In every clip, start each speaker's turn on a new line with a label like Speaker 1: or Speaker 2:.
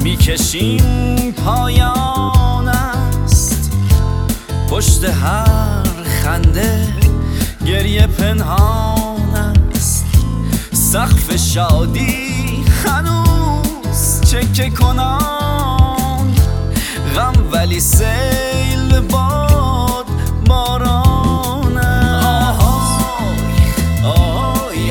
Speaker 1: میکشیم پایان است، پشت هر خنده گریه پنهان است. سقف شادی هنوز چکه کنان، غم ولی سیل باد باران است. آهای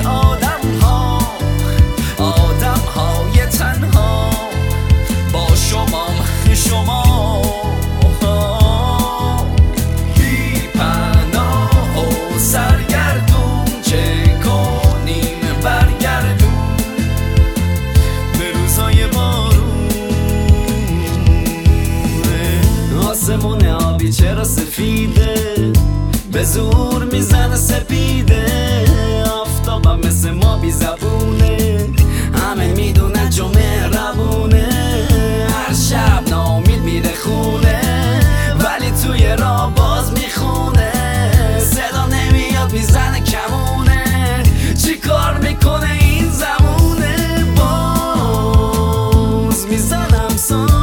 Speaker 1: آدم های تنها، با شمام شما بی پناه و سرگردون، چه کنیم برگردون به روزای بارون. آسمون آبی چرا سفیده، به زور میزنه سپیده. آفتابم مثل ما بی زبونه، همه میدونن چون مهربونه. هر شب ناامید میره خونه، ولی توی راه باز میخونه. صدا نمیاد میزنه کمونه، چی کار میکنه این زمونه. باز میزنم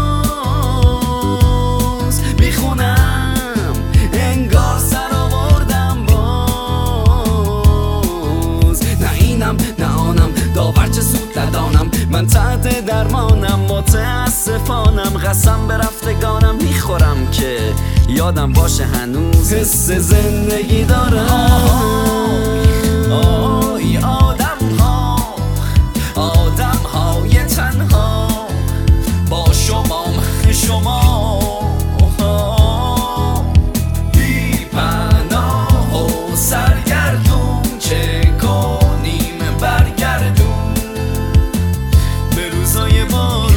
Speaker 1: ساز، میخونم انگار سر آوردم باز. نه اینم نه آنم، داور چه سود ندانم. من تحت درمانم، متاسفانم. قسم به رفتگانم میخورم که یادم باشه هنوز حس زندگی دارم. آهای آدم های تنها، با شمام شما بی پناه و سرگردون، چه کنیم برگردون به روزای بارون.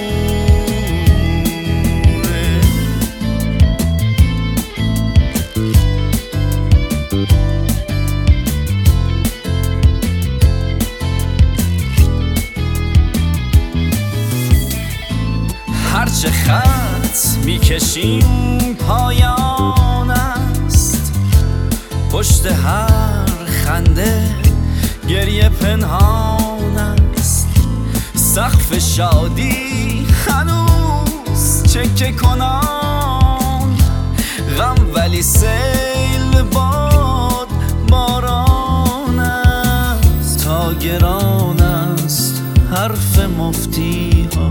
Speaker 1: هرچه خط میکشیم پایان است، پشت هر خنده گریه پنهان است. سقف شادی هنوز چکه کنان، غم ولی سیل باد باران است. تا گران است حرف مفتی ها،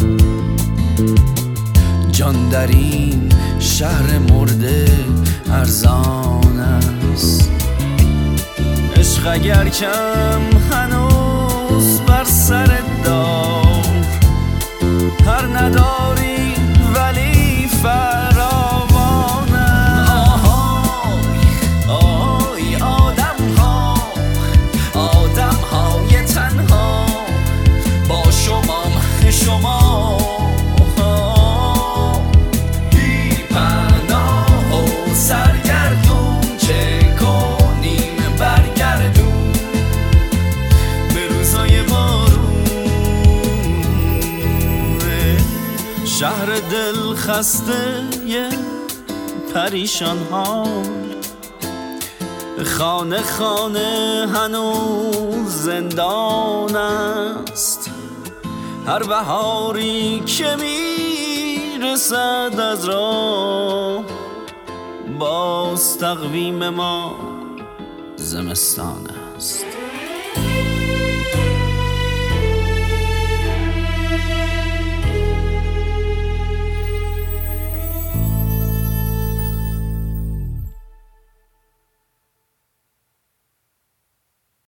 Speaker 1: جان در این شهر مرده ارزان است. عشق اگر کم هنوز بر سر دار، هر نداری ولی فراوان است. آهای آدم های تنها، با شمام شما بی پناه و سرگردون، چه کنیم برگردون به روزای بارون. شهر دل خسته پریشان ها، خانه خانه هنوز زندان است. هر بهاری که میرسد از راه، باز تقویم ما زمستان است.